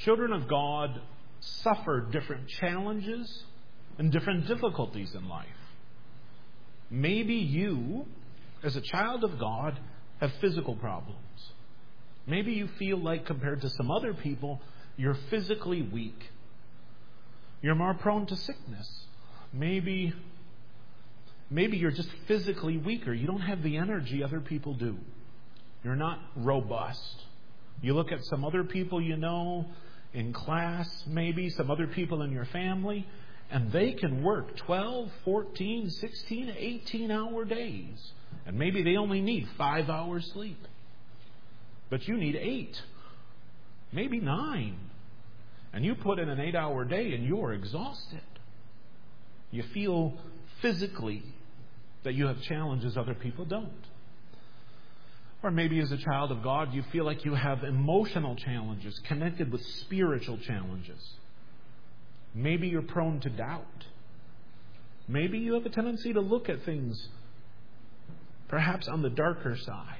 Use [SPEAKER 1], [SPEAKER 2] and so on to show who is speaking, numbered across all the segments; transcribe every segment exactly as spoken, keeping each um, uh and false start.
[SPEAKER 1] Children of God suffer different challenges and different difficulties in life. Maybe you, as a child of God, have physical problems. Maybe you feel like, compared to some other people, you're physically weak. You're more prone to sickness. Maybe, maybe you're just physically weaker. You don't have the energy other people do. You're not robust. You look at some other people you know in class, maybe some other people in your family, and they can work twelve, fourteen, sixteen, eighteen hour days. And maybe they only need five hours sleep. But you need eight, maybe nine. And you put in an eight hour day and you're exhausted. You feel physically that you have challenges other people don't. Or maybe as a child of God, you feel like you have emotional challenges connected with spiritual challenges. Maybe you're prone to doubt. Maybe you have a tendency to look at things perhaps on the darker side.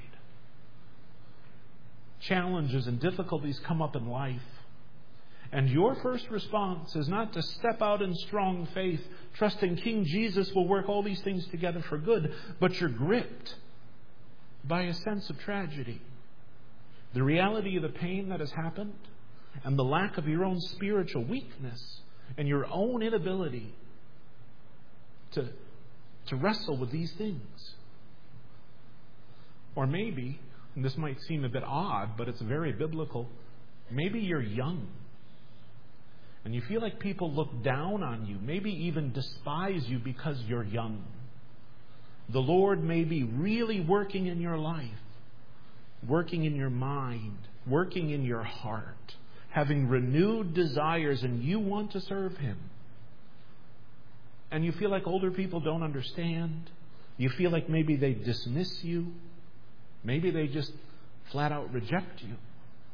[SPEAKER 1] Challenges and difficulties come up in life. And your first response is not to step out in strong faith, trusting King Jesus will work all these things together for good, but you're gripped by a sense of tragedy. The reality of the pain that has happened and the lack of your own spiritual weakness and your own inability to, to wrestle with these things. Or maybe, and this might seem a bit odd, but it's very biblical, maybe you're young and you feel like people look down on you, maybe even despise you because you're young. The Lord may be really working in your life, working in your mind, working in your heart, having renewed desires, and you want to serve Him. And you feel like older people don't understand. You feel like maybe they dismiss you. Maybe they just flat out reject you.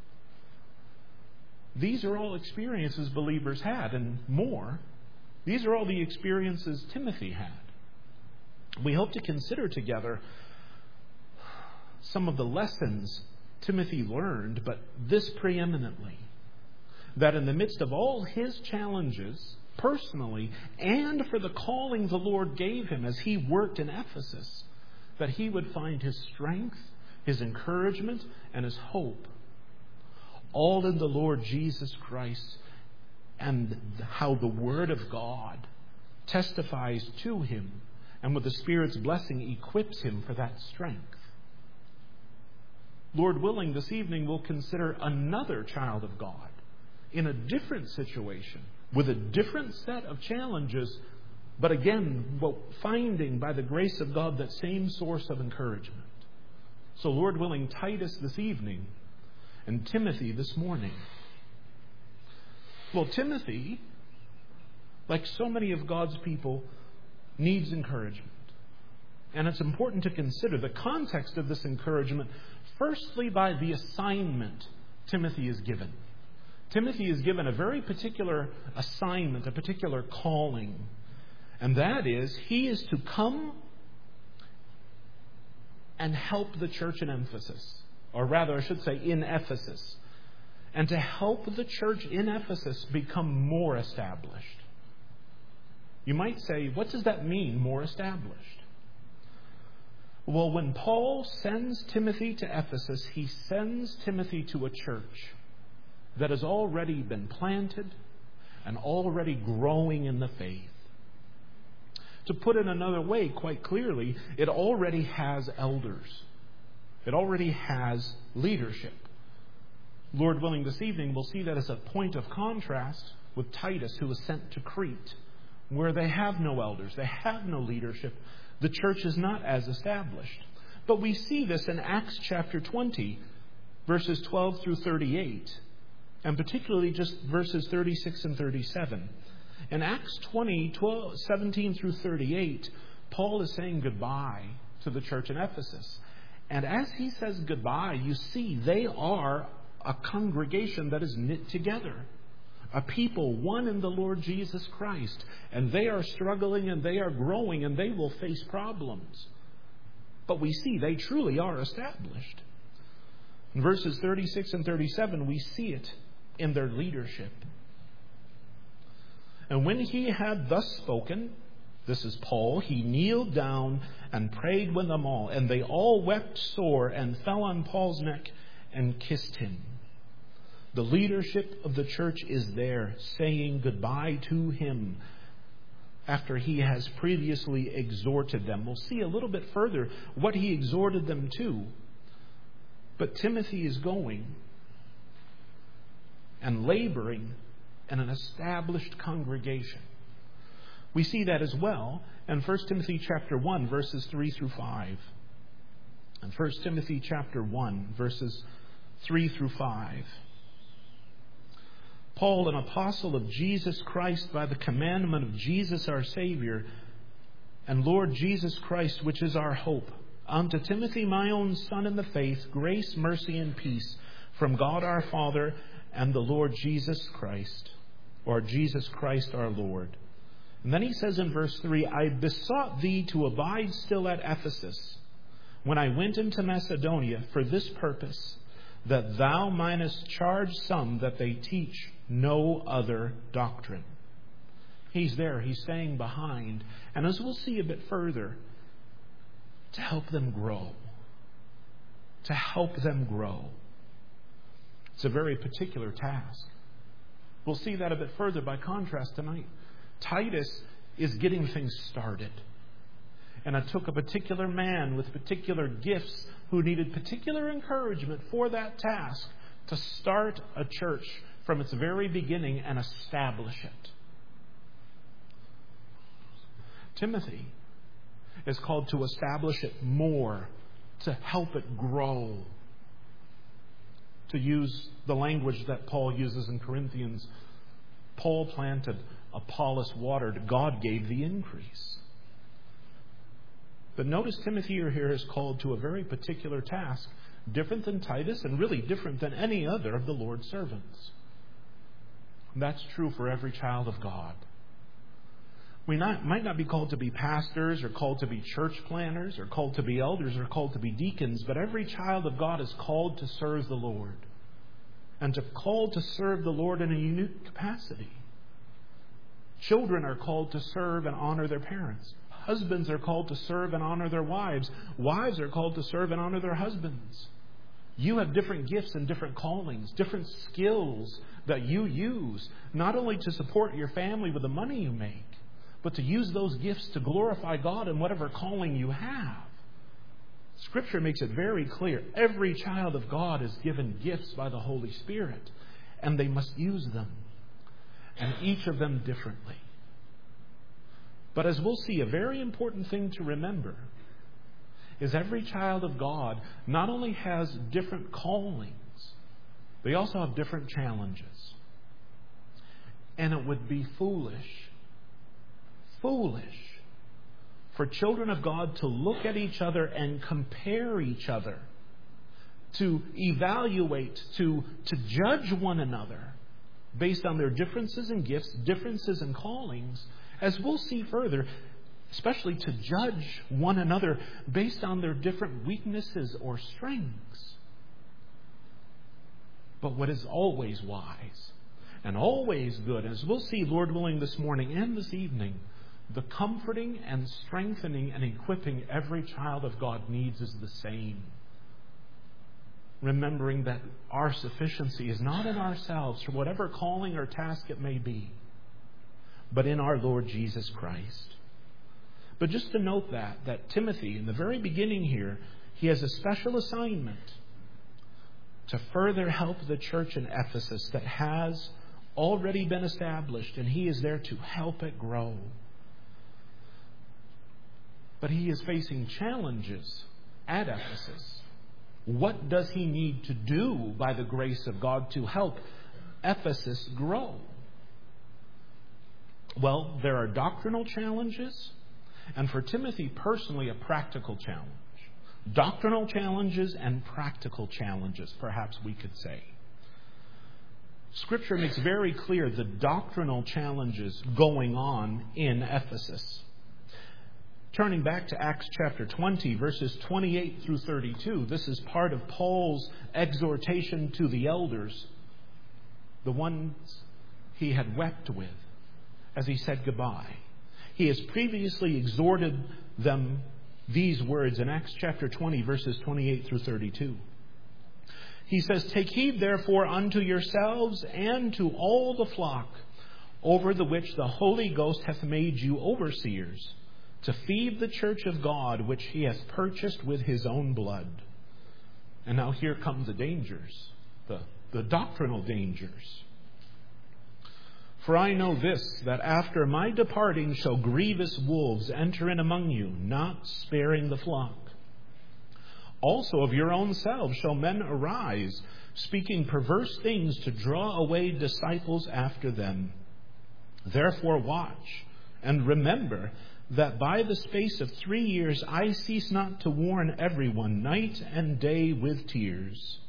[SPEAKER 1] These are all experiences believers had, and more. These are all the experiences Timothy had. We hope to consider together some of the lessons Timothy learned, but this preeminently, that in the midst of all his challenges, personally, and for the calling the Lord gave him as he worked in Ephesus, that he would find his strength, his encouragement, and his hope, all in the Lord Jesus Christ, and how the Word of God testifies to him, and with the Spirit's blessing equips him for that strength. Lord willing, this evening we'll consider another child of God in a different situation, with a different set of challenges, but again, finding by the grace of God that same source of encouragement. So Lord willing, Titus this evening and Timothy this morning. Well, Timothy, like so many of God's people, needs encouragement. And it's important to consider the context of this encouragement, firstly by the assignment Timothy is given. Timothy is given a very particular assignment, a particular calling. And that is, he is to come and help the church in Ephesus. Or rather, I should say, in Ephesus. And to help the church in Ephesus become more established. You might say, what does that mean, more established? Well, when Paul sends Timothy to Ephesus, he sends Timothy to a church that has already been planted and already growing in the faith. To put it another way, quite clearly, it already has elders. It already has leadership. Lord willing, this evening we'll see that as a point of contrast with Titus, who was sent to Crete, where they have no elders, they have no leadership. The church is not as established. But we see this in Acts chapter twenty, verses twelve through thirty-eight, and particularly just verses thirty-six and thirty-seven. In Acts twenty, twelve, seventeen through thirty-eight, Paul is saying goodbye to the church in Ephesus. And as he says goodbye, you see they are a congregation that is knit together. A people, one in the Lord Jesus Christ. And they are struggling and they are growing and they will face problems. But we see they truly are established. In verses thirty-six and thirty-seven, we see it in their leadership. And when he had thus spoken, this is Paul, he kneeled down and prayed with them all. And they all wept sore and fell on Paul's neck and kissed him. The leadership of the church is there saying goodbye to him after he has previously exhorted them. We'll see a little bit further what he exhorted them to. But Timothy is going and laboring in an established congregation. We see that as well in First Timothy chapter one, verses three through five. In First Timothy chapter one, verses three through five. Paul, an apostle of Jesus Christ by the commandment of Jesus our Savior, and Lord Jesus Christ, which is our hope, unto Timothy, my own son in the faith, grace, mercy, and peace from God our Father and the Lord Jesus Christ, or Jesus Christ our Lord. And then he says in verse three, I besought thee to abide still at Ephesus when I went into Macedonia for this purpose, that thou mightest charge some that they teach no other doctrine. He's there. He's staying behind. And as we'll see a bit further, to help them grow. To help them grow. It's a very particular task. We'll see that a bit further by contrast tonight. Titus is getting things started. And it took a particular man with particular gifts who needed particular encouragement for that task to start a church from its very beginning and establish it. Timothy is called to establish it more, to help it grow. To use the language that Paul uses in Corinthians, Paul planted, Apollos watered, God gave the increase. But notice Timothy here is called to a very particular task, different than Titus and really different than any other of the Lord's servants. And that's true for every child of God. We not, might not be called to be pastors or called to be church planners or called to be elders or called to be deacons, but every child of God is called to serve the Lord and to called to serve the Lord in a unique capacity. Children are called to serve and honor their parents. Husbands are called to serve and honor their wives. Wives are called to serve and honor their husbands. You have different gifts and different callings, different skills that you use, not only to support your family with the money you make, but to use those gifts to glorify God in whatever calling you have. Scripture makes it very clear. Every child of God is given gifts by the Holy Spirit, and they must use them, and each of them differently. But as we'll see, a very important thing to remember is every child of God not only has different callings, they also have different challenges. And it would be foolish, foolish for children of God to look at each other and compare each other, to evaluate, to, to judge one another based on their differences in gifts, differences in callings, as we'll see further, especially to judge one another based on their different weaknesses or strengths. But what is always wise and always good, as we'll see, Lord willing, this morning and this evening, the comforting and strengthening and equipping every child of God needs is the same. Remembering that our sufficiency is not in ourselves for whatever calling or task it may be, but in our Lord Jesus Christ. But just to note that, that Timothy, in the very beginning here, he has a special assignment to further help the church in Ephesus that has already been established, and he is there to help it grow. But he is facing challenges at Ephesus. What does he need to do by the grace of God to help Ephesus grow? Well, there are doctrinal challenges, and for Timothy personally, a practical challenge. Doctrinal challenges and practical challenges, perhaps we could say. Scripture makes very clear the doctrinal challenges going on in Ephesus. Turning back to Acts chapter twenty, verses twenty-eight through thirty-two, this is part of Paul's exhortation to the elders. the ones he had wept with as he said goodbye. He has previously exhorted them these words in Acts chapter twenty, verses twenty-eight through thirty-two. He says, "Take heed therefore unto yourselves and to all the flock, over the which the Holy Ghost hath made you overseers, to feed the church of God, which he hath purchased with his own blood." And now here come the dangers, the, the doctrinal dangers. "For I know this, that after my departing shall grievous wolves enter in among you, not sparing the flock. Also of your own selves shall men arise, speaking perverse things to draw away disciples after them. Therefore watch, and remember that by the space of three years I cease not to warn everyone, night and day with tears.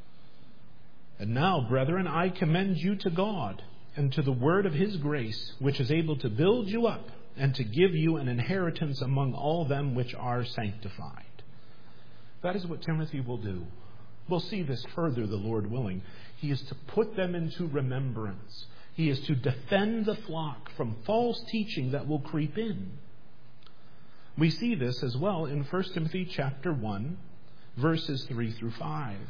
[SPEAKER 1] And now, brethren, I commend you to God, and to the word of his grace, which is able to build you up, and to give you an inheritance among all them which are sanctified." That is what Timothy will do. We'll see this further, the Lord willing. He is to put them into remembrance. He is to defend the flock from false teaching that will creep in. We see this as well in First Timothy chapter one, verses three through five.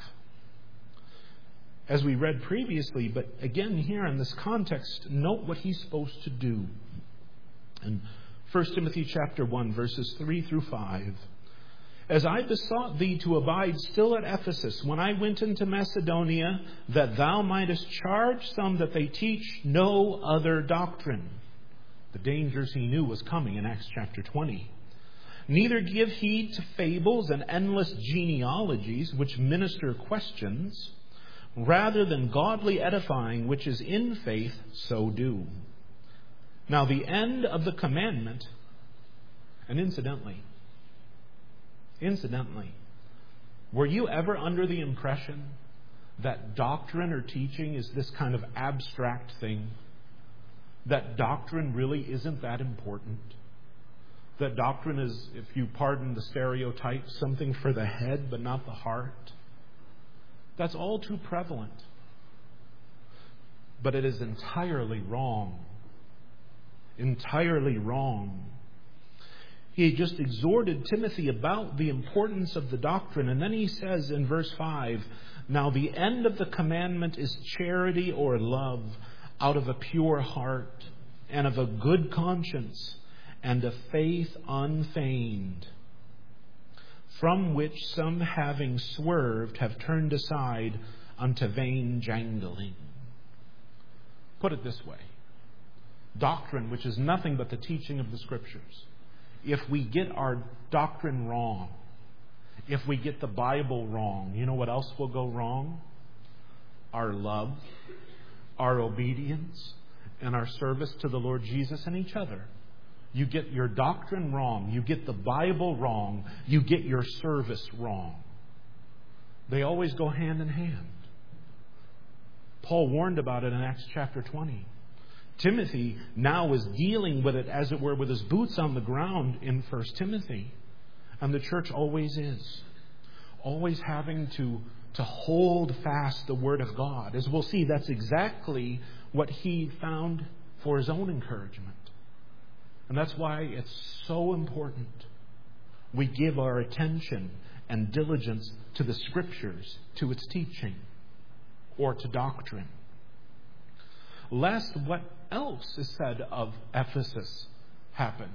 [SPEAKER 1] As we read previously, but again here in this context, note what he's supposed to do. In First Timothy chapter one, verses three through five. "As I besought thee to abide still at Ephesus, when I went into Macedonia, that thou mightest charge some that they teach no other doctrine." The dangers he knew was coming in Acts chapter twenty. "Neither give heed to fables and endless genealogies, which minister questions. Rather than godly edifying, which is in faith, so do. Now the end of the commandment," and incidentally, Incidentally, were you ever under the impression that doctrine or teaching is this kind of abstract thing? That doctrine really isn't that important? That doctrine is, if you pardon the stereotype, something for the head but not the heart? That's all too prevalent. But it is entirely wrong. Entirely wrong. He just exhorted Timothy about the importance of the doctrine. And then he says in verse five, "Now the end of the commandment is charity or love out of a pure heart and of a good conscience and a faith unfeigned, from which some having swerved have turned aside unto vain jangling." Put it this way. Doctrine, which is nothing but the teaching of the Scriptures. If we get our doctrine wrong, if we get the Bible wrong, you know what else will go wrong? Our love, our obedience, and our service to the Lord Jesus and each other. You get your doctrine wrong, you get the Bible wrong, you get your service wrong. They always go hand in hand. Paul warned about it in Acts chapter twenty. Timothy now is dealing with it, as it were, with his boots on the ground in First Timothy. And the church always is. Always having to, to hold fast the Word of God. As we'll see, that's exactly what he found for his own encouragement. And that's why it's so important we give our attention and diligence to the Scriptures, to its teaching, or to doctrine. Lest what else is said of Ephesus happen.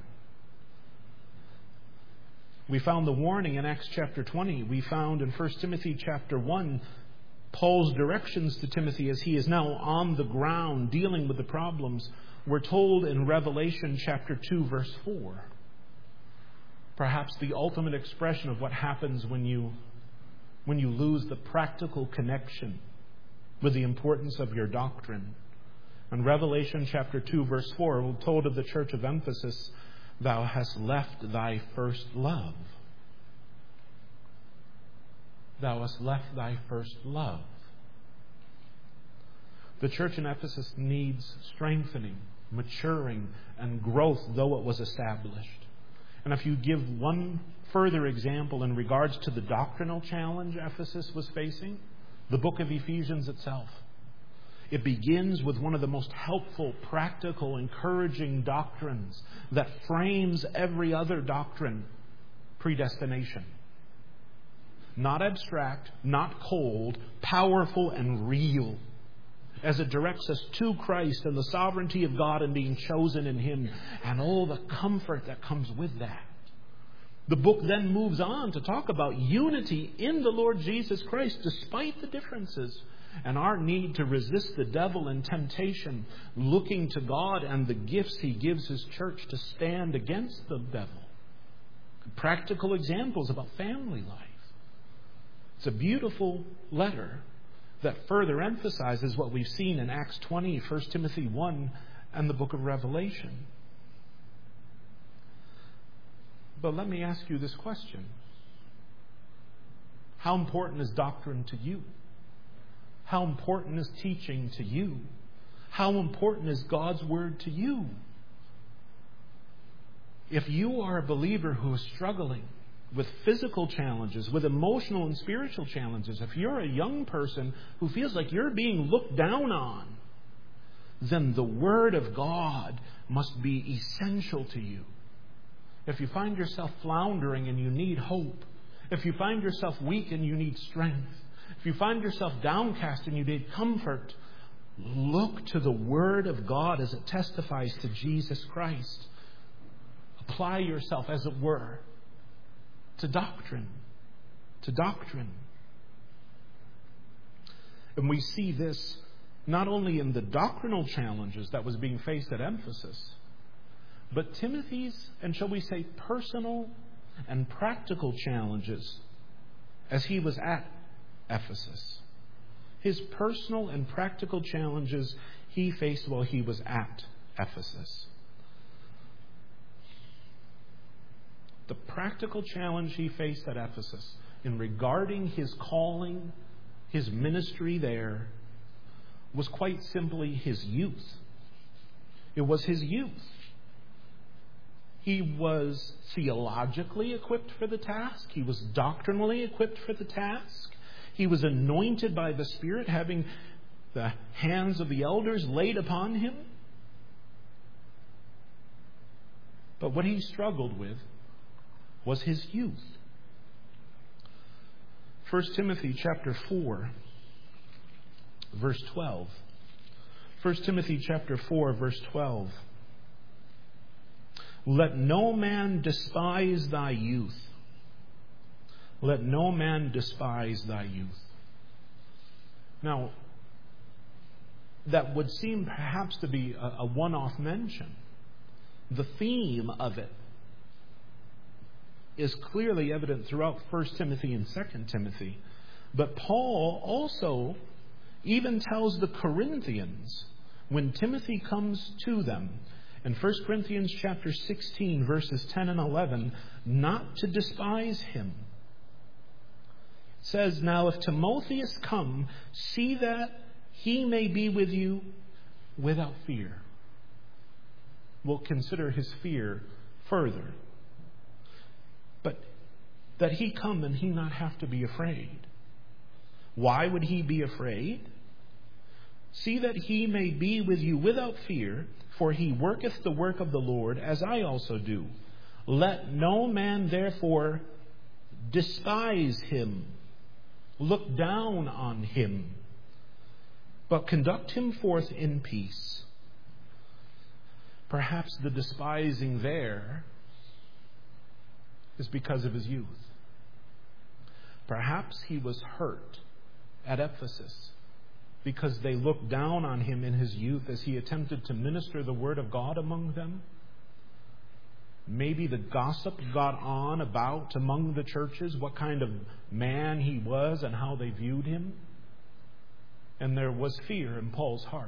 [SPEAKER 1] We found the warning in Acts chapter twenty. We found in First Timothy chapter one Paul's directions to Timothy as he is now on the ground dealing with the problems. We're told in Revelation chapter two, verse four. Perhaps the ultimate expression of what happens when you, when you lose the practical connection with the importance of your doctrine. In Revelation chapter two, verse four, we're told of the church of Ephesus, "Thou hast left thy first love." Thou hast left thy first love. The church in Ephesus needs strengthening, maturing, and growth, though it was established. And if you give one further example in regards to the doctrinal challenge Ephesus was facing, the book of Ephesians itself. It begins with one of the most helpful, practical, encouraging doctrines that frames every other doctrine: predestination. Not abstract, not cold, powerful and real, as it directs us to Christ and the sovereignty of God and being chosen in Him, and all the comfort that comes with that. The book then moves on to talk about unity in the Lord Jesus Christ despite the differences, and our need to resist the devil and temptation, looking to God and the gifts He gives His church to stand against the devil. Practical examples about family life. It's a beautiful letter that further emphasizes what we've seen in Acts twenty, First Timothy one, and the book of Revelation. But let me ask you this question. How important is doctrine to you? How important is teaching to you? How important is God's Word to you? If you are a believer who is struggling with physical challenges, with emotional and spiritual challenges, if you're a young person who feels like you're being looked down on, then the Word of God must be essential to you. If you find yourself floundering and you need hope, if you find yourself weak and you need strength, if you find yourself downcast and you need comfort, look to the Word of God as it testifies to Jesus Christ. Apply yourself, as it were, to doctrine. To doctrine. And we see this not only in the doctrinal challenges that was being faced at Ephesus, but Timothy's, and shall we say, personal and practical challenges as he was at Ephesus. His personal and practical challenges he faced while he was at Ephesus. The practical challenge he faced at Ephesus in regarding his calling, his ministry there, was quite simply his youth. It was his youth. He was theologically equipped for the task. He was doctrinally equipped for the task. He was anointed by the Spirit, having the hands of the elders laid upon him. But what he struggled with was his youth. First Timothy chapter four, verse twelve. First Timothy chapter four, verse twelve. Let no man despise thy youth. Let no man despise thy youth. Now, that would seem perhaps to be a, a one-off mention. The theme of it is clearly evident throughout First Timothy and Second Timothy. But Paul also even tells the Corinthians, when Timothy comes to them, in First Corinthians chapter sixteen, verses ten and eleven, not to despise him. It says, now if Timotheus come, see that he may be with you without fear. We'll consider his fear further. But that he come and he not have to be afraid. Why would he be afraid? See that he may be with you without fear, for he worketh the work of the Lord, as I also do. Let no man therefore despise him, look down on him, but conduct him forth in peace. Perhaps the despising there is because of his youth. Perhaps he was hurt at Ephesus because they looked down on him in his youth as he attempted to minister the Word of God among them. Maybe the gossip got on about among the churches what kind of man he was and how they viewed him. And there was fear in Paul's heart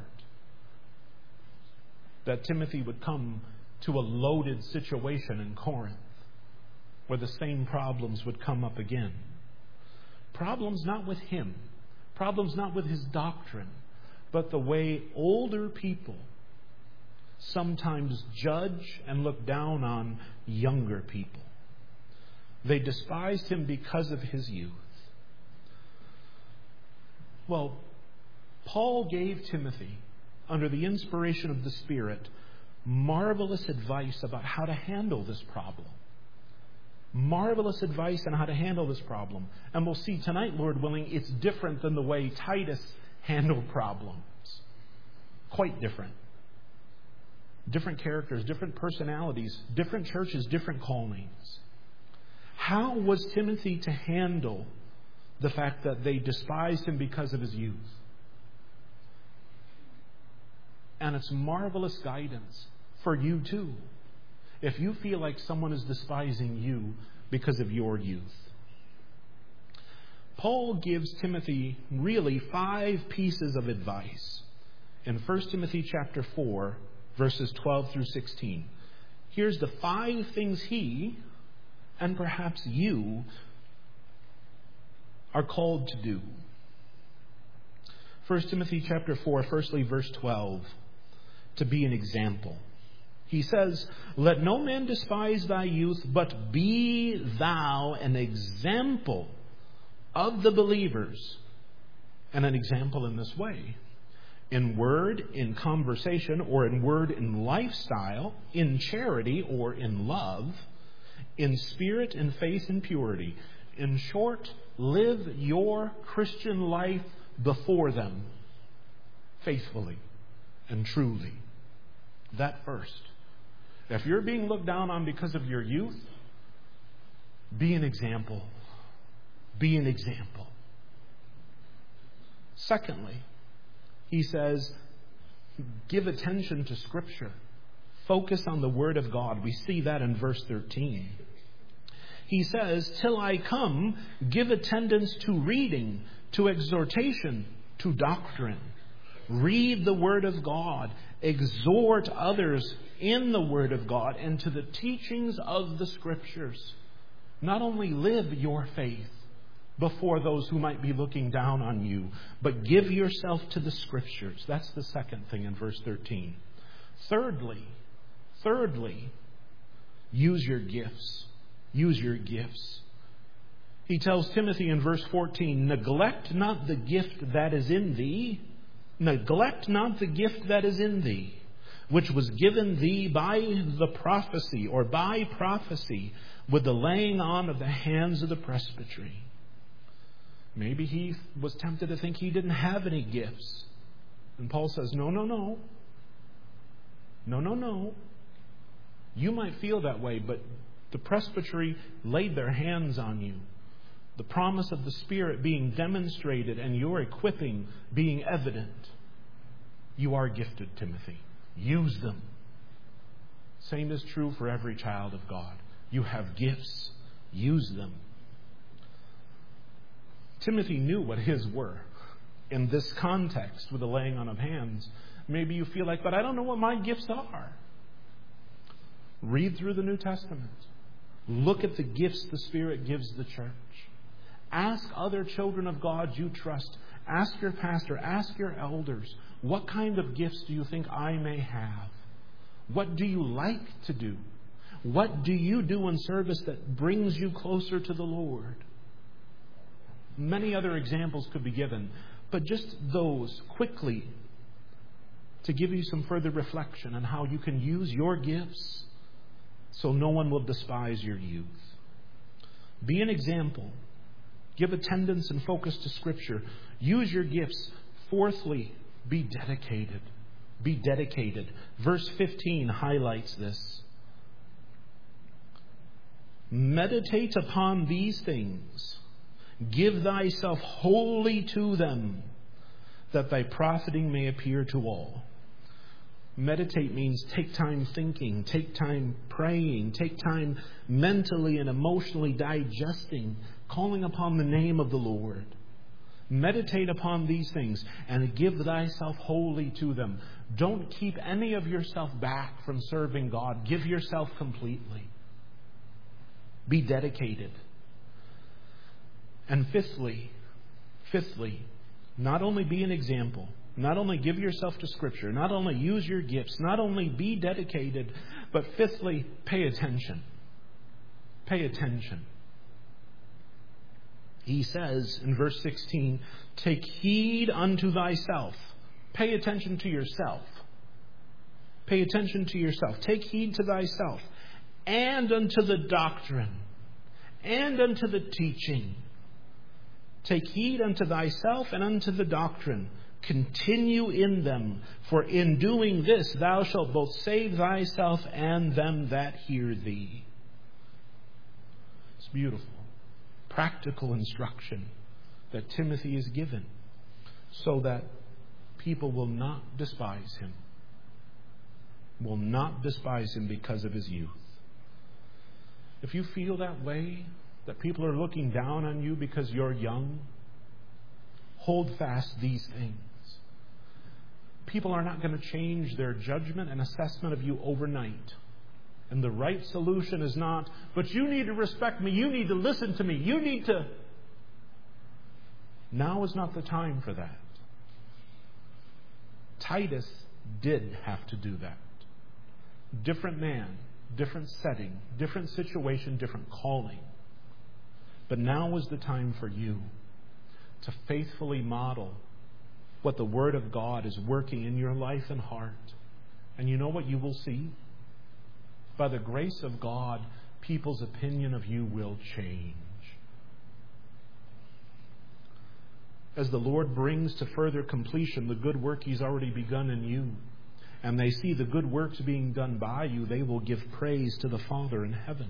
[SPEAKER 1] that Timothy would come to a loaded situation in Corinth where the same problems would come up again. Problems not with him, problems not with his doctrine, but the way older people sometimes judge and look down on younger people. They despised him because of his youth. Well, Paul gave Timothy, under the inspiration of the Spirit, marvelous advice about how to handle this problem. Marvelous advice on how to handle this problem. And we'll see tonight, Lord willing, it's different than the way Titus handled problems. Quite different. Different characters, different personalities, different churches, different callings. How was Timothy to handle the fact that they despised him because of his youth? And it's marvelous guidance for you too, if you feel like someone is despising you because of your youth. Paul gives Timothy really five pieces of advice in First Timothy chapter four, verses twelve through sixteen. Here's the five things he, and perhaps you, are called to do. First Timothy chapter four, firstly verse twelve, to be an example. He says, "Let no man despise thy youth, but be thou an example of the believers." And an example in this way: in word, in conversation, or in word, in lifestyle, in charity, or in love, in spirit, in faith, and purity. In short, live your Christian life before them faithfully and truly. That first. If you're being looked down on because of your youth, be an example. Be an example. Secondly, he says, give attention to Scripture. Focus on the Word of God. We see that in verse thirteen. He says, "Till I come, give attendance to reading, to exhortation, to doctrine." Read the Word of God. Exhort others in the Word of God and to the teachings of the Scriptures. Not only live your faith before those who might be looking down on you, but give yourself to the Scriptures. That's the second thing in verse thirteen. Thirdly, thirdly, use your gifts. Use your gifts. He tells Timothy in verse fourteen, "Neglect not the gift that is in thee. Neglect not the gift that is in thee, which was given thee by the prophecy," or by prophecy, "with the laying on of the hands of the presbytery." Maybe he was tempted to think he didn't have any gifts. And Paul says, no, no, no. No, no, no. You might feel that way, but the presbytery laid their hands on you. The promise of the Spirit being demonstrated and your equipping being evident. You are gifted, Timothy. Use them. Same is true for every child of God. You have gifts. Use them. Timothy knew what his were in this context with the laying on of hands. Maybe you feel like, but I don't know what my gifts are. Read through the New Testament. Look at the gifts the Spirit gives the church. Ask other children of God you trust. Ask your pastor. Ask your elders. What kind of gifts do you think I may have? What do you like to do? What do you do in service that brings you closer to the Lord? Many other examples could be given, but just those quickly to give you some further reflection on how you can use your gifts so no one will despise your youth. Be an example. Give attendance and focus to Scripture. Use your gifts. Fourthly, be dedicated. Be dedicated. Verse fifteen highlights this. Meditate upon these things. Give thyself wholly to them, that thy profiting may appear to all. Meditate means take time thinking, take time praying, take time mentally and emotionally digesting, calling upon the name of the Lord. Meditate upon these things and give thyself wholly to them. Don't keep any of yourself back from serving God. Give yourself completely. Be dedicated. And fifthly, fifthly, not only be an example, not only give yourself to Scripture, not only use your gifts, not only be dedicated, but fifthly, pay attention. Pay attention. he says in verse sixteen, take heed unto thyself. Pay attention to yourself. Pay attention to yourself. Take heed to thyself, and unto the doctrine, and unto the teaching. Take heed unto thyself and unto the doctrine. Continue in them, for in doing this thou shalt both save thyself and them that hear thee. It's beautiful. Practical instruction that Timothy is given so that people will not despise him. Will not despise him because of his youth. If you feel that way, that people are looking down on you because you're young, hold fast these things. People are not going to change their judgment and assessment of you overnight. And the right solution is not, but you need to respect me, you need to listen to me, you need to... Now is not the time for that. Titus did have to do that. Different man, different setting, different situation, different calling. But now is the time for you to faithfully model what the Word of God is working in your life and heart. And you know what you will see? By the grace of God, people's opinion of you will change. As the Lord brings to further completion the good work He's already begun in you, and they see the good works being done by you, they will give praise to the Father in heaven.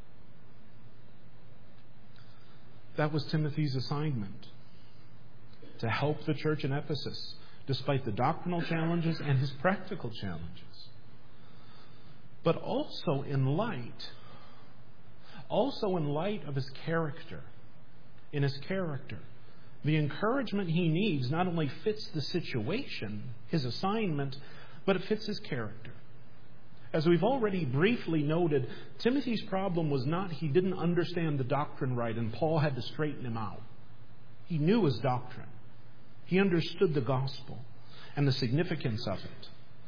[SPEAKER 1] That was Timothy's assignment, to help the church in Ephesus, despite the doctrinal challenges and his practical challenges. But also in light, also in light of his character, in his character, the encouragement he needs not only fits the situation, his assignment, but it fits his character. As we've already briefly noted, Timothy's problem was not he didn't understand the doctrine right and Paul had to straighten him out. He knew his doctrine. He understood the gospel and the significance of it.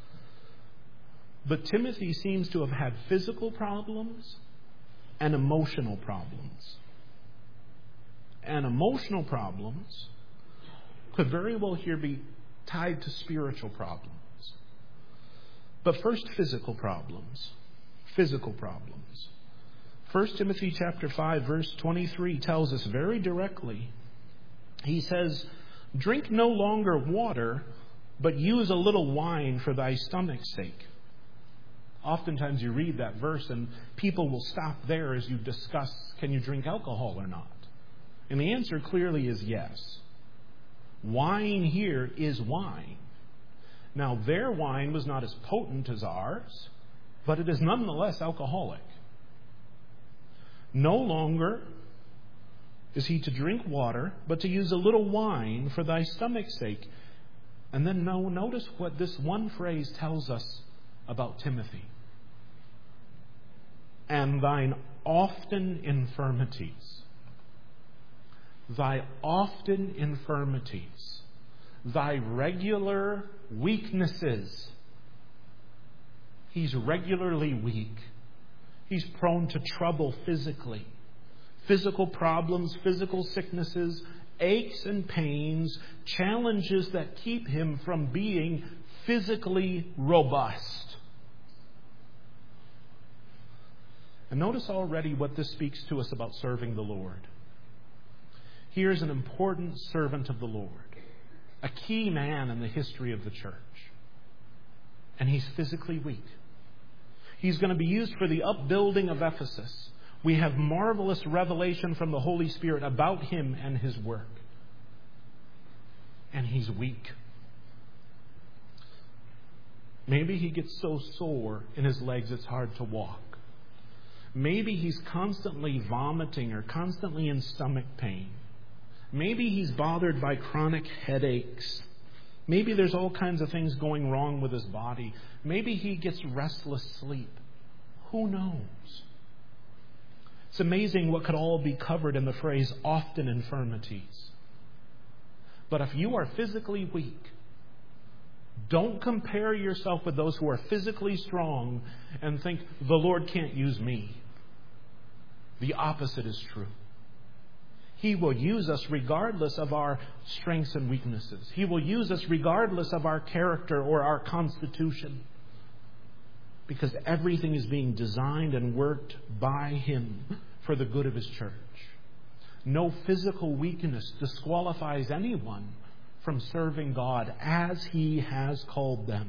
[SPEAKER 1] But Timothy seems to have had physical problems and emotional problems. And emotional problems could very well here be tied to spiritual problems. But first, physical problems. Physical problems. First Timothy chapter five, verse twenty-three tells us very directly. He says, drink no longer water, but use a little wine for thy stomach's sake. Oftentimes you read that verse and people will stop there as you discuss, can you drink alcohol or not? And the answer clearly is yes. Wine here is wine. Now, their wine was not as potent as ours, but it is nonetheless alcoholic. No longer is he to drink water, but to use a little wine for thy stomach's sake. And then no, notice what this one phrase tells us about Timothy. And thine often infirmities. Thy often infirmities. Thy regular weaknesses. He's regularly weak. He's prone to trouble physically. Physical problems, physical sicknesses, aches and pains, challenges that keep him from being physically robust. And notice already what this speaks to us about serving the Lord. Here's an important servant of the Lord, a key man in the history of the church. And he's physically weak. He's going to be used for the upbuilding of Ephesus. We have marvelous revelation from the Holy Spirit about him and his work. And he's weak. Maybe he gets so sore in his legs it's hard to walk. Maybe he's constantly vomiting or constantly in stomach pain. Maybe he's bothered by chronic headaches. Maybe there's all kinds of things going wrong with his body. Maybe he gets restless sleep. Who knows? It's amazing what could all be covered in the phrase often infirmities. But if you are physically weak, don't compare yourself with those who are physically strong and think, the Lord can't use me. The opposite is true. He will use us regardless of our strengths and weaknesses. He will use us regardless of our character or our constitution. Because everything is being designed and worked by Him for the good of His church. No physical weakness disqualifies anyone from serving God as He has called them.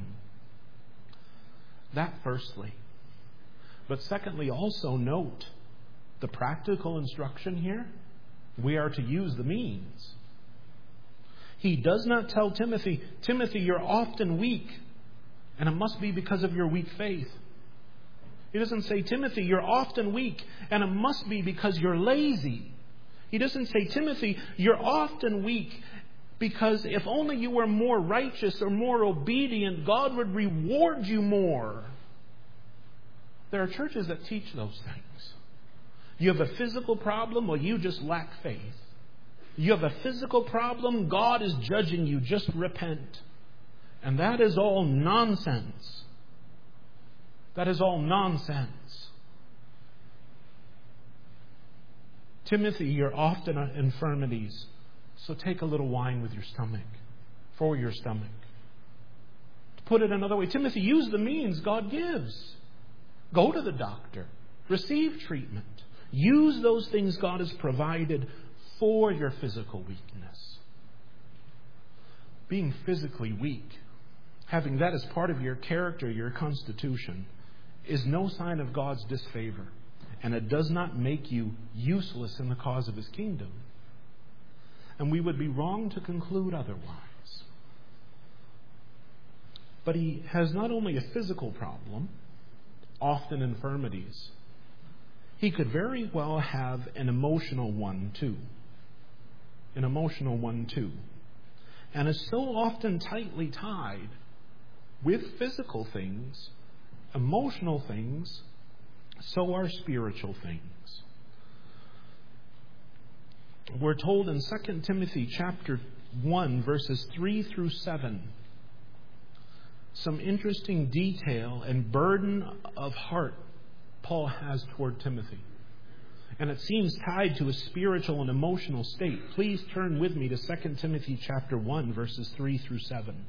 [SPEAKER 1] That firstly. But secondly, also note the practical instruction here. We are to use the means. He does not tell Timothy, Timothy, you're often weak, and it must be because of your weak faith. He doesn't say, Timothy, you're often weak, and it must be because you're lazy. He doesn't say, Timothy, you're often weak, because if only you were more righteous or more obedient, God would reward you more. There are churches that teach those things. You have a physical problem, well, you just lack faith. You have a physical problem, God is judging you, just repent. And that is all nonsense. That is all nonsense. Timothy, you're often in infirmities, so take a little wine with your stomach, for your stomach. To put it another way, Timothy, use the means God gives. Go to the doctor. Receive treatment. Use those things God has provided for your physical weakness. Being physically weak, having that as part of your character, your constitution, is no sign of God's disfavor. And it does not make you useless in the cause of His kingdom. And we would be wrong to conclude otherwise. But he has not only a physical problem, often infirmities, he could very well have an emotional one too. An emotional one too. And is so often tightly tied with physical things, emotional things, so are spiritual things. We're told in Second Timothy chapter one, verses three through seven, some interesting detail and burden of heart Paul has toward Timothy. And it seems tied to a spiritual and emotional state. Please turn with me to Second Timothy chapter one, verses three through seven.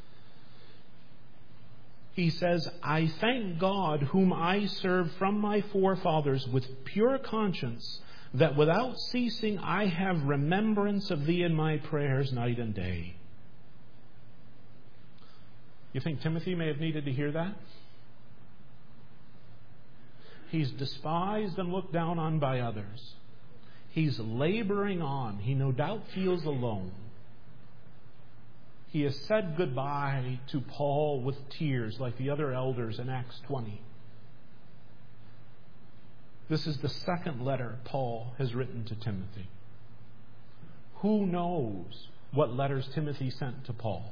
[SPEAKER 1] He says, I thank God whom I serve from my forefathers with pure conscience, that without ceasing I have remembrance of thee in my prayers night and day. You think Timothy may have needed to hear that? He's despised and looked down on by others. He's laboring on. He no doubt feels alone. He has said goodbye to Paul with tears like the other elders in Acts twenty. This is the second letter Paul has written to Timothy. Who knows what letters Timothy sent to Paul?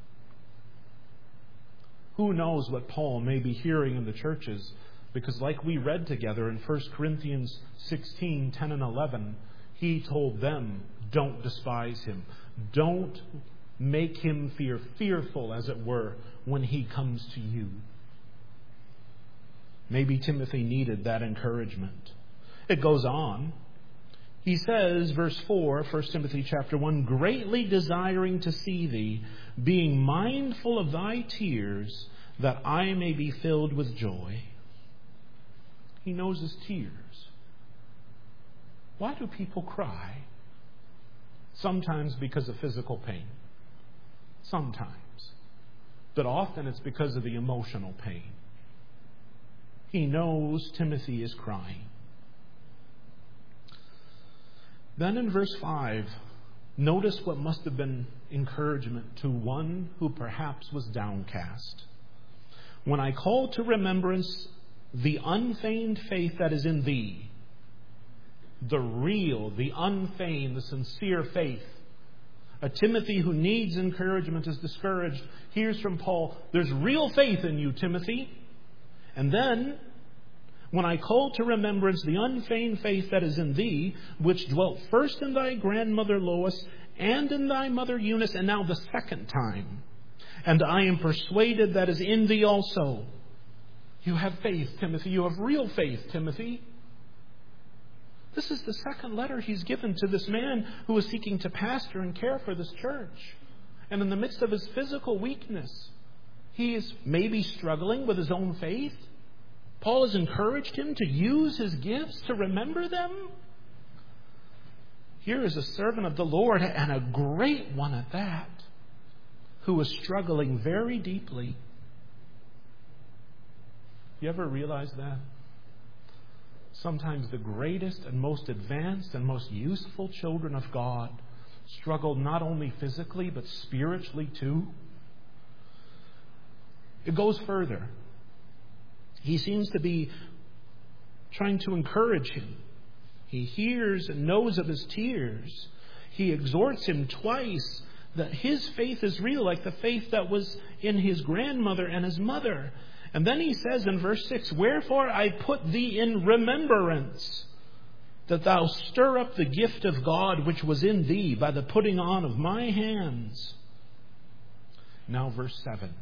[SPEAKER 1] Who knows what Paul may be hearing in the churches? Because like we read together in First Corinthians sixteen, ten and eleven, he told them, don't despise him. Don't make him fear, fearful, as it were, when he comes to you. Maybe Timothy needed that encouragement. It goes on. He says, verse four, First Timothy chapter one, greatly desiring to see thee, being mindful of thy tears, that I may be filled with joy. He knows his tears. Why do people cry? Sometimes because of physical pain. Sometimes. But often it's because of the emotional pain. He knows Timothy is crying. Then in verse five, notice what must have been encouragement to one who perhaps was downcast. When I call to remembrance the unfeigned faith that is in thee, the real, the unfeigned, the sincere faith. A Timothy who needs encouragement is discouraged. Hears from Paul, there's real faith in you, Timothy. And then, when I call to remembrance the unfeigned faith that is in thee, which dwelt first in thy grandmother Lois and in thy mother Eunice, and now the second time, and I am persuaded that is in thee also. You have faith, Timothy. You have real faith, Timothy. This is the second letter he's given to this man who is seeking to pastor and care for this church. And in the midst of his physical weakness, he is maybe struggling with his own faith. Paul has encouraged him to use his gifts to remember them. Here is a servant of the Lord, and a great one at that, who is struggling very deeply. You ever realize that? Sometimes the greatest and most advanced and most useful children of God struggle not only physically but spiritually too. It goes further. He seems to be trying to encourage him. He hears and knows of his tears. He exhorts him twice that his faith is real, like the faith that was in his grandmother and his mother. And then he says in verse six, "Wherefore I put thee in remembrance, that thou stir up the gift of God which was in thee by the putting on of my hands." Now verse seven.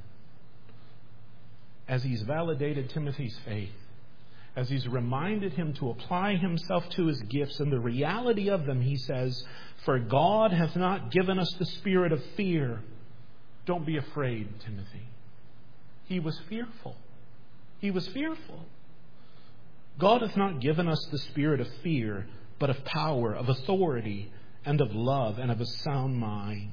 [SPEAKER 1] As he's validated Timothy's faith, as he's reminded him to apply himself to his gifts and the reality of them, he says, "For God hath not given us the spirit of fear." Don't be afraid, Timothy. He was fearful. He was fearful. God hath not given us the spirit of fear, but of power, of authority, and of love, and of a sound mind.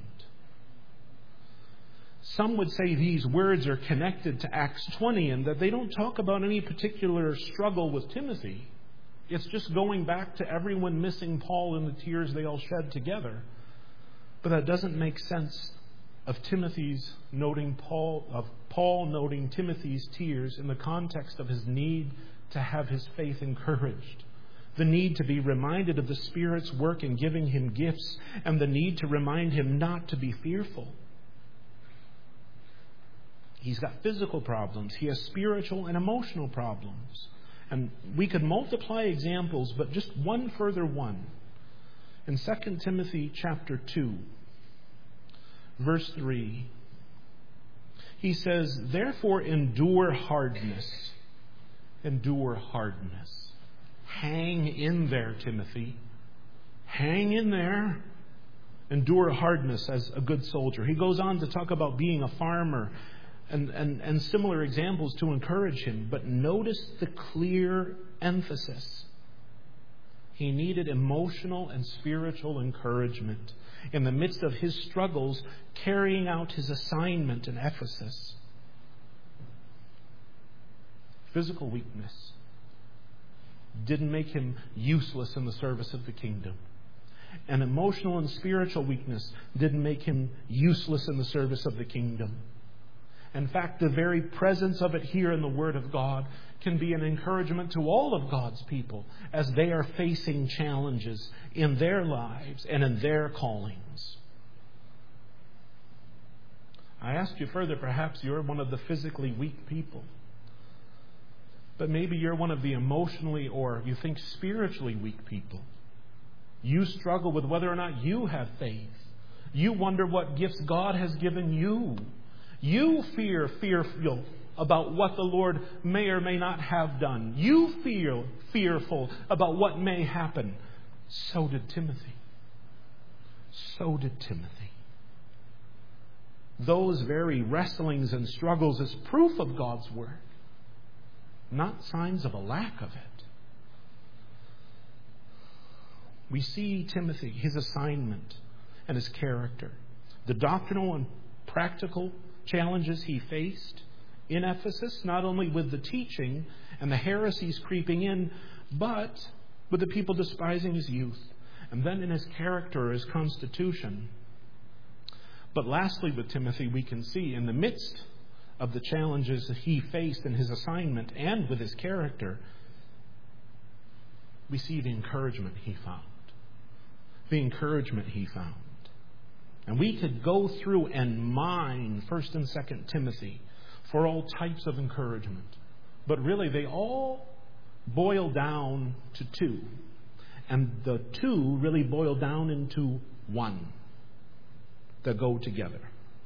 [SPEAKER 1] Some would say these words are connected to Acts twenty and that they don't talk about any particular struggle with Timothy. It's just going back to everyone missing Paul and the tears they all shed together. But that doesn't make sense of Timothy's noting Paul, of Paul noting Timothy's tears in the context of his need to have his faith encouraged, the need to be reminded of the Spirit's work in giving him gifts, and the need to remind him not to be fearful. He's got physical problems. He has spiritual and emotional problems. And we could multiply examples, but just one further one. In Second Timothy chapter two, verse three, he says, "Therefore endure hardness." Endure hardness. Hang in there, Timothy. Hang in there. Endure hardness as a good soldier. He goes on to talk about being a farmer and, and, and similar examples to encourage him. But notice the clear emphasis. He needed emotional and spiritual encouragement in the midst of his struggles carrying out his assignment in Ephesus. Physical weakness didn't make him useless in the service of the kingdom. And emotional and spiritual weakness didn't make him useless in the service of the kingdom. In fact, the very presence of it here in the Word of God can be an encouragement to all of God's people as they are facing challenges in their lives and in their callings. I asked you further, perhaps you're one of the physically weak people. But maybe you're one of the emotionally or you think spiritually weak people. You struggle with whether or not you have faith. You wonder what gifts God has given you. You fear fearful about what the Lord may or may not have done. You feel fearful about what may happen. So did Timothy. So did Timothy. Those very wrestlings and struggles is proof of God's work, not signs of a lack of it. We see Timothy, his assignment and his character, the doctrinal and practical challenges he faced in Ephesus, not only with the teaching and the heresies creeping in, but with the people despising his youth, and then in his character, his constitution. But lastly, with Timothy, we can see in the midst of the challenges that he faced in his assignment and with his character, we see the encouragement he found. The encouragement he found. And we could go through and mine First and Second Timothy for all types of encouragement. But really, they all boil down to two. And the two really boil down into one that go together.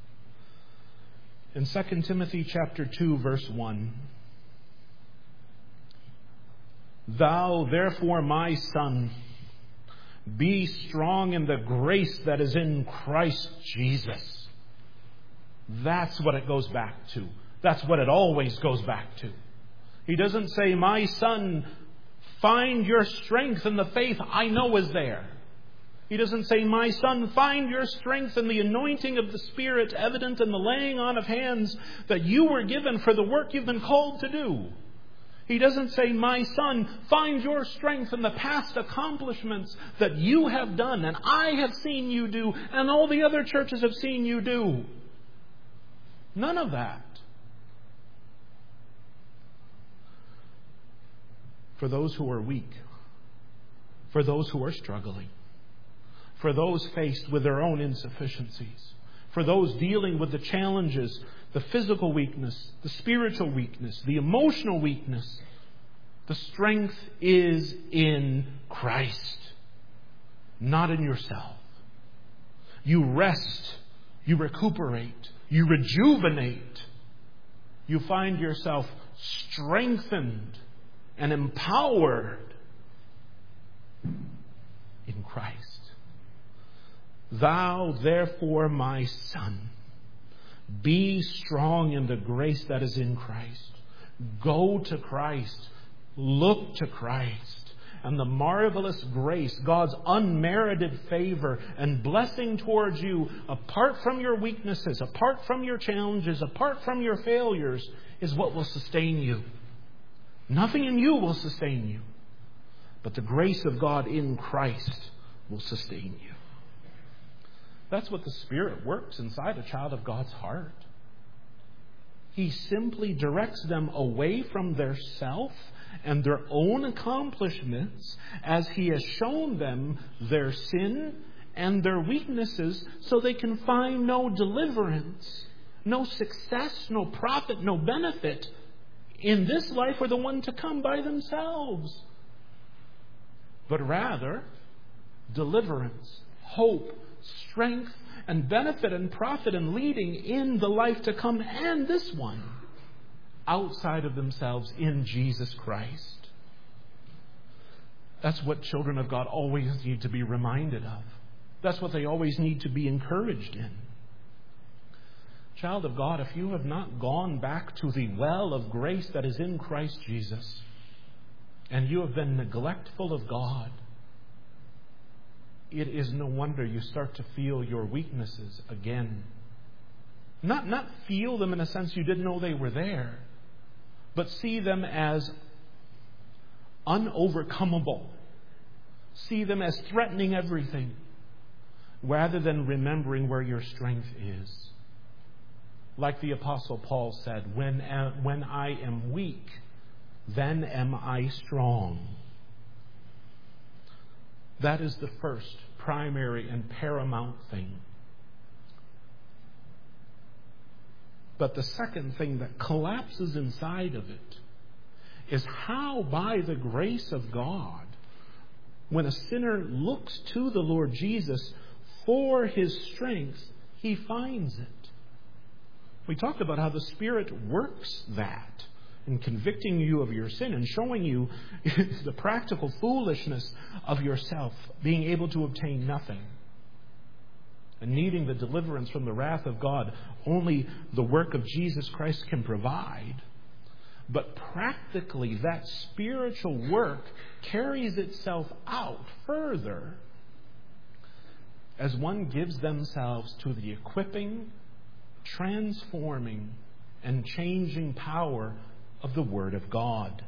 [SPEAKER 1] In Second Timothy chapter two, verse one, Thou therefore, my son, be strong in the grace that is in Christ Jesus. That's what it goes back to. That's what it always goes back to. He doesn't say, my son, find your strength in the faith I know is there. He doesn't say, my son, find your strength in the anointing of the Spirit evident in the laying on of hands that you were given for the work you've been called to do. He doesn't say, my son, find your strength in the past accomplishments that you have done and I have seen you do and all the other churches have seen you do. None of that. For those who are weak, for those who are struggling, for those faced with their own insufficiencies, for those dealing with the challenges, the physical weakness, the spiritual weakness, the emotional weakness, the strength is in Christ, not in yourself. You rest, you recuperate, you rejuvenate. You find yourself strengthened and empowered in Christ. Thou therefore, my son, be strong in the grace that is in Christ. Go to Christ. Look to Christ. And the marvelous grace, God's unmerited favor and blessing towards you, apart from your weaknesses, apart from your challenges, apart from your failures, is what will sustain you. Nothing in you will sustain you. But the grace of God in Christ will sustain you. That's what the Spirit works inside a child of God's heart. He simply directs them away from their self and their own accomplishments as He has shown them their sin and their weaknesses so they can find no deliverance, no success, no profit, no benefit in this life or the one to come by themselves. But rather, deliverance, hope, strength and benefit and profit and leading in the life to come and this one outside of themselves in Jesus Christ. That's what children of God always need to be reminded of. That's what they always need to be encouraged in. Child of God, if you have not gone back to the well of grace that is in Christ Jesus, and you have been neglectful of God, it is no wonder you start to feel your weaknesses again. Not, not feel them in a sense you didn't know they were there, but see them as unovercomable. See them as threatening everything, rather than remembering where your strength is. Like the Apostle Paul said, when, uh, when I am weak, then am I strong. That is the first, primary, and paramount thing. But the second thing that collapses inside of it is how, by the grace of God, when a sinner looks to the Lord Jesus for his strength, he finds it. We talked about how the Spirit works that in convicting you of your sin and showing you the practical foolishness of yourself, being able to obtain nothing and needing the deliverance from the wrath of God only the work of Jesus Christ can provide. But practically, that spiritual work carries itself out further as one gives themselves to the equipping, transforming, and changing power of the Word of God.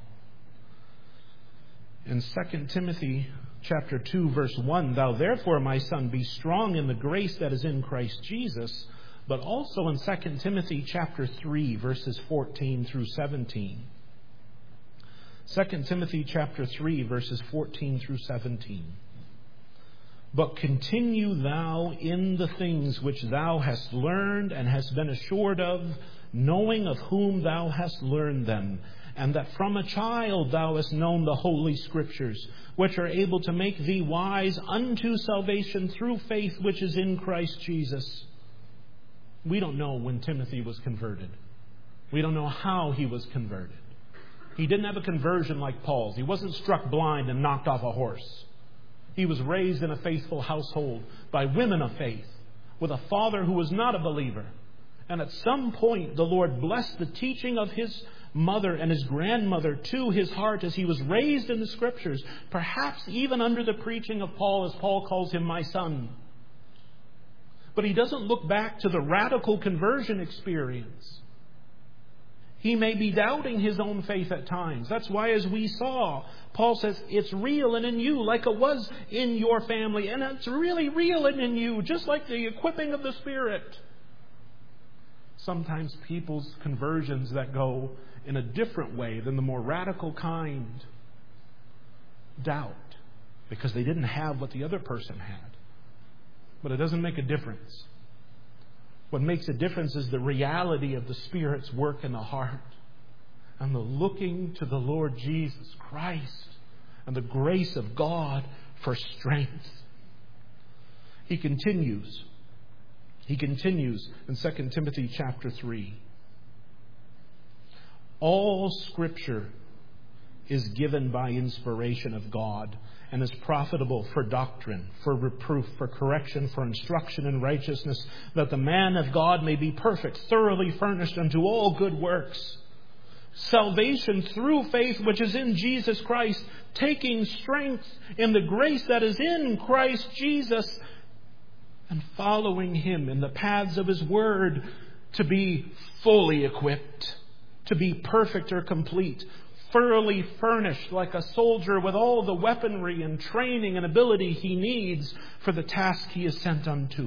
[SPEAKER 1] In Second Timothy chapter two, verse one, Thou therefore, my son, be strong in the grace that is in Christ Jesus. But also in Second Timothy chapter three, verses fourteen through seventeen. Second Timothy chapter three, verses fourteen through seventeen. But continue thou in the things which thou hast learned and hast been assured of, knowing of whom thou hast learned them, and that from a child thou hast known the holy Scriptures, which are able to make thee wise unto salvation through faith which is in Christ Jesus. We don't know when Timothy was converted. We don't know how he was converted. He didn't have a conversion like Paul's. He wasn't struck blind and knocked off a horse. He was raised in a faithful household by women of faith, with a father who was not a believer. And at some point, the Lord blessed the teaching of his mother and his grandmother to his heart as he was raised in the Scriptures, perhaps even under the preaching of Paul, as Paul calls him, my son. But he doesn't look back to the radical conversion experience. He may be doubting his own faith at times. That's why, as we saw, Paul says, it's real and in you, like it was in your family. And it's really real and in you, just like the equipping of the Spirit. Sometimes people's conversions that go in a different way than the more radical kind doubt, because they didn't have what the other person had. But it doesn't make a difference. What makes a difference is the reality of the Spirit's work in the heart and the looking to the Lord Jesus Christ and the grace of God for strength. He continues. He continues in Second Timothy chapter three. All Scripture is given by inspiration of God and is profitable for doctrine, for reproof, for correction, for instruction in righteousness, that the man of God may be perfect, thoroughly furnished unto all good works. Salvation through faith which is in Jesus Christ, taking strength in the grace that is in Christ Jesus, and following Him in the paths of His Word to be fully equipped, to be perfect or complete, thoroughly furnished like a soldier with all the weaponry and training and ability he needs for the task he is sent unto.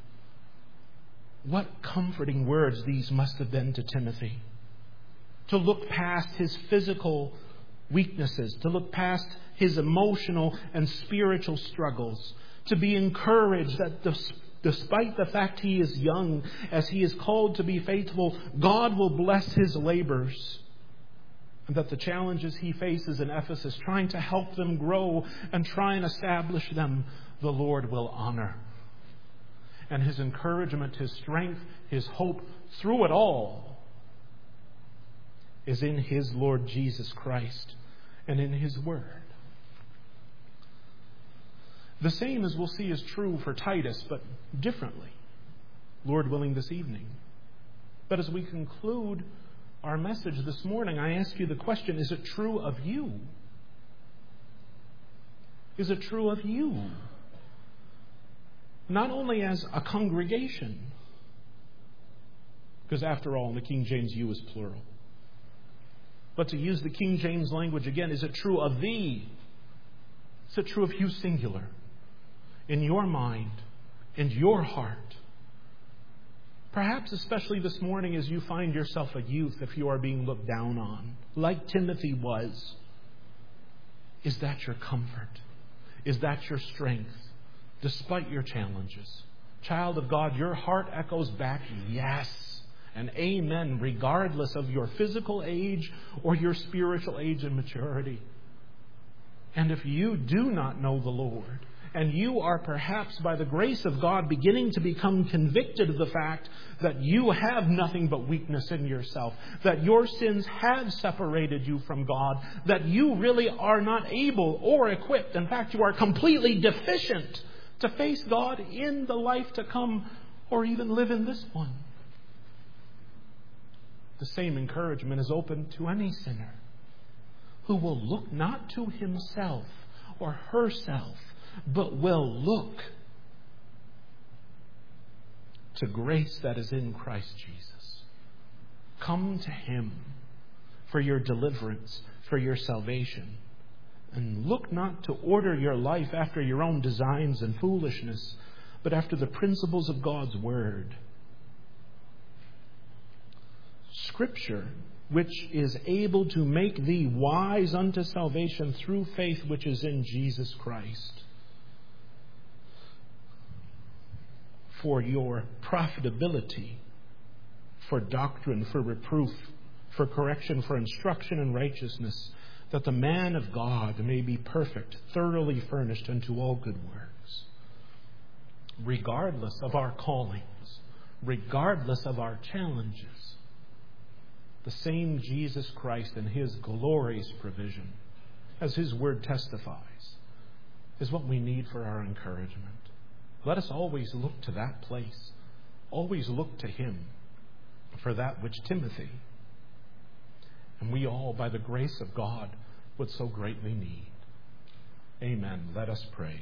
[SPEAKER 1] What comforting words these must have been to Timothy. To look past his physical weaknesses, to look past his emotional and spiritual struggles, to be encouraged that despite the fact he is young, as he is called to be faithful, God will bless his labors. And that the challenges he faces in Ephesus, trying to help them grow and try and establish them, the Lord will honor. And his encouragement, his strength, his hope through it all is in his Lord Jesus Christ and in His Word. The same, as we'll see, is true for Titus, but differently, Lord willing, this evening. But as we conclude our message this morning, I ask you the question, is it true of you? Is it true of you? Not only as a congregation, because after all, in the King James, you is plural. But to use the King James language again, is it true of thee? Is it true of you singular? In your mind, in your heart? Perhaps especially this morning as you find yourself a youth, if you are being looked down on, like Timothy was. Is that your comfort? Is that your strength, despite your challenges? Child of God, your heart echoes back, yes, and amen, regardless of your physical age or your spiritual age and maturity. And if you do not know the Lord, and you are perhaps by the grace of God beginning to become convicted of the fact that you have nothing but weakness in yourself, that your sins have separated you from God, that you really are not able or equipped, in fact you are completely deficient to face God in the life to come or even live in this one. The same encouragement is open to any sinner who will look not to himself or herself, but will look to grace that is in Christ Jesus. Come to Him for your deliverance, for your salvation. And look not to order your life after your own designs and foolishness, but after the principles of God's Word. Scripture, which is able to make thee wise unto salvation through faith which is in Jesus Christ. For your profitability, for doctrine, for reproof, for correction, for instruction in righteousness, that the man of God may be perfect, thoroughly furnished unto all good works. Regardless of our callings, regardless of our challenges, the same Jesus Christ and His glorious provision, as His Word testifies, is what we need for our encouragement. Let us always look to that place. Always look to Him for that which Timothy and we all, by the grace of God, would so greatly need. Amen. Let us pray.